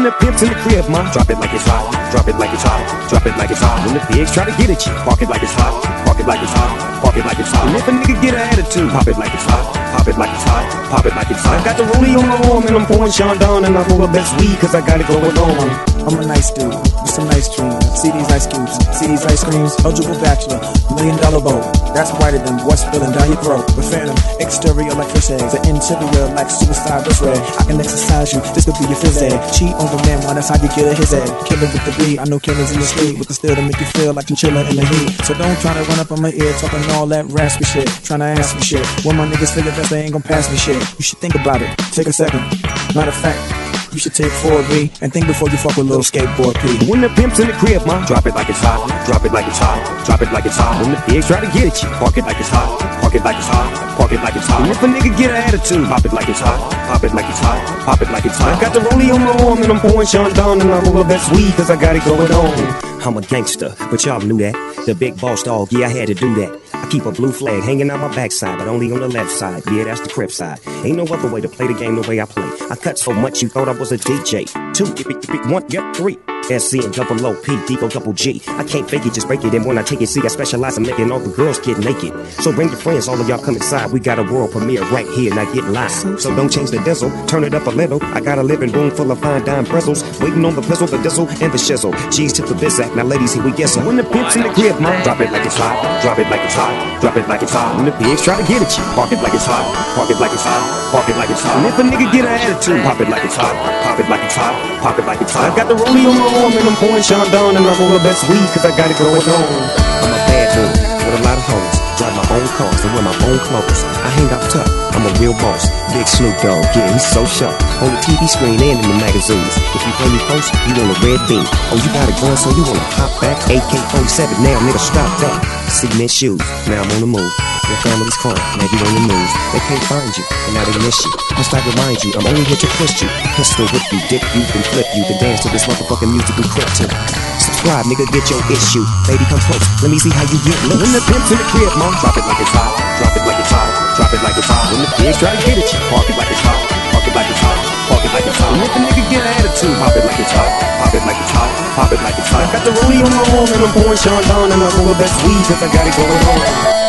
When the pimp's in the crib, ma, drop it like it's hot. Drop it like it's hot. Drop it like it's hot. When the pigs try to get at you, park it like it's hot. Park it like it's hot. Park it like it's hot. And if a nigga get an attitude, pop it like it's hot. Pop it like it's hot. Pop it like it's hot. I got the rollie on my arm and I'm pouring Chandon and I roll the best weed cause I got it going on. I'm a nice dude with some nice dreams. See these ice cubes, see these ice creams. Eligible bachelor, $1 million boat. That's whiter than what's spilling down your throat. With phantom, exterior like fish eggs, the interior like suicide wrist red. I can exercise you, this could be your phys ed. Cheat on the man, well, that's how you get a his head. Killer with the beat, I know killers in the street with the steel to make you feel like you're chilling in the heat. So don't try to run up on my ear talking all that raspy shit, trying to ask me shit. When my niggas feel the best, they ain't gon' pass me shit. You should think about it, take a second. Matter of fact, you should take 4B and think before you fuck with little skateboard P. When the pimp's in the crib, ma, drop it like it's hot. Drop it like it's hot. Drop it like it's hot. When the pigs try to get at you, park it like it's hot. Park it like it's hot. Park it like it's hot. And if a nigga get an attitude, pop it like it's hot. Pop it like it's hot. Pop it like it's hot. I got the rollie on my arm and I'm pouring Chandon and I roll the best weed cause I got it going on. I'm a gangster, but y'all knew that. The big boss dog, yeah, I had to do that. I keep a blue flag hanging out my backside, but only on the left side. Yeah, that's the crib side. Ain't no other way to play the game the way I play. I cut so much you thought I was a DJ. 2, 1, yep, 3. SC and double OP, Deco double G. I can't fake it, just break it. And when I take it, see, I specialize in making all the girls get naked. So bring your friends, all of y'all come inside. We got a world premiere right here, now get live. So don't change the diesel, turn it up a little. I got a living room full of fine dime bristles. Waiting on the pistol, the diesel, and the shizzle. G's to the bizac, now ladies, here we guess. When the pimp's in the crib, ma, drop it like it's hot. Drop it like it's hot. Drop it like it's hot. When the pigs try to get at you, park it like it's hot. Park it like it's hot. Park it like it's hot. And if a nigga get an attitude, pop it like it's hot. Pop it like it's hot. Pop it like it's hot. I got the rollie on my arm and I'm pouring Chandon and I roll the best weed cause I got it going on. I'm a bad boy with a lot of hoes. Drive my own cars and wear my own clothes. I hang out tough, I'm a real boss. Big Snoop Dogg, yeah, he's so sharp. On the TV screen and in the magazines. If you play me close, you want a red beam. Oh, you got it going, so you wanna pop back? AK-47, now nigga, stop that. Cement shoes, now I'm on the move. Your family's crying, now you on the news. They can't find you, and now they miss you. Must I remind you, I'm only here to twist you. Pistol whip you, dip you, then flip you, then dance to this motherfucking music and crip to. Subscribe, nigga, get your issue. Baby, come close, let me see how you get loose. When the pimp's in the crib, mom, drop it like it's hot. Drop it like it's hot. Drop it like it's hot. When the pigs try to get at you, park it like it's hot. Park it like it's hot. Park it like it's hot. And if a nigga get an attitude, pop it like it's hot. Pop it like it's hot. Pop it like it's hot. I got the rollie on my arm and I'm pouring Chandon and I roll the best weed cause I got it going on.